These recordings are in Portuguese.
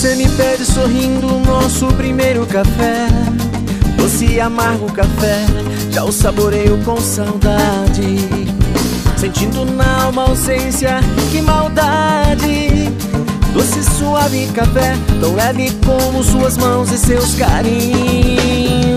Você me pede sorrindo o nosso primeiro café. Doce e amargo café, já o saboreio com saudade. Sentindo na alma ausência, que maldade. Doce suave café, tão leve como suas mãos e seus carinhos.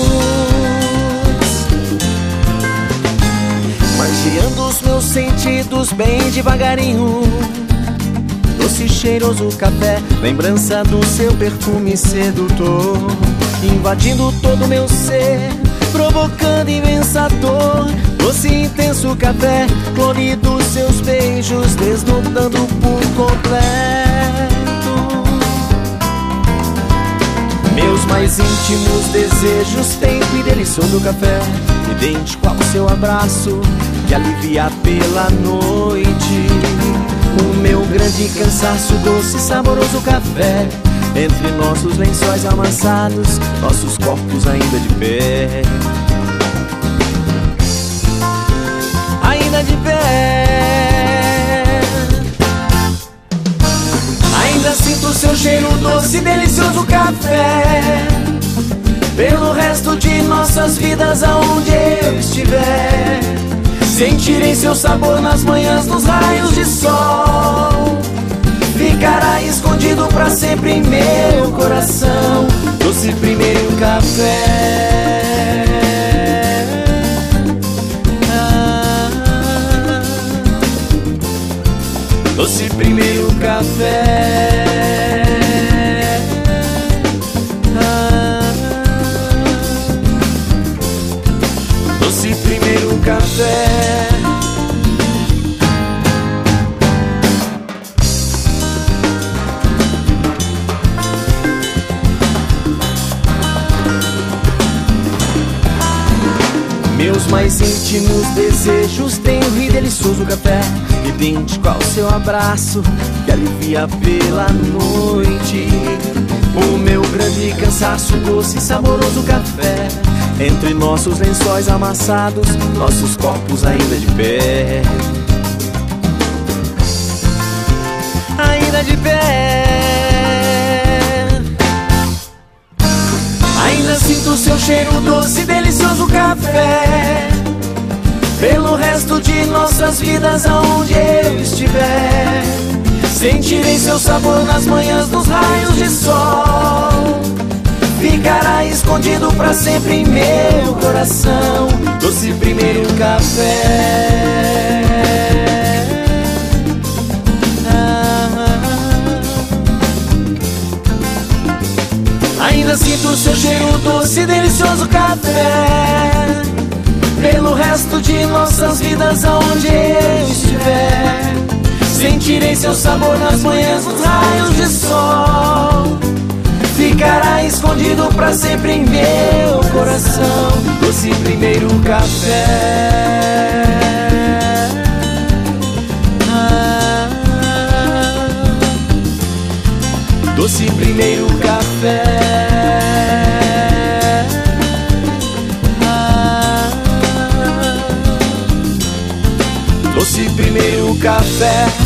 Margeando os meus sentidos bem devagarinho. Doce cheiroso café, lembrança do seu perfume sedutor, invadindo todo o meu ser, provocando imensa dor. Doce intenso café, clone dos seus beijos, desnudando por completo meus mais íntimos desejos. Tempo e delicioso café, idêntico ao seu abraço, que alivia pela noite o meu grande cansaço. Doce e saboroso café, entre nossos lençóis amassados, nossos corpos ainda de pé. Ainda de pé. Ainda sinto seu cheiro doce e delicioso café pelo resto de nossas vidas, aonde eu estiver. Sentirei seu sabor nas manhãs, nos raios de sol. Ficará escondido pra sempre em meu coração. Doce primeiro café. Doce primeiro café. Doce primeiro café. Meus mais íntimos desejos, tenro e delicioso café, idêntico ao seu abraço, que alivia pela noite o meu grande cansaço. Doce e saboroso café, entre nossos lençóis amassados, nossos corpos ainda de pé. Ainda de pé. Ainda sinto seu cheiro doce e delicioso café pelo resto de nossas vidas, aonde eu estiver. Sentirei seu sabor nas manhãs, nos raios de sol. Ficará escondido pra sempre em meu coração. Doce primeiro café. Ainda sinto seu cheiro doce e delicioso café pelo resto de nossas vidas, aonde eu estiver. Sentirei seu sabor nas manhãs, nos raios de sol. Ficará escondido pra sempre em meu coração. Doce primeiro café. Doce primeiro café. Doce primeiro café.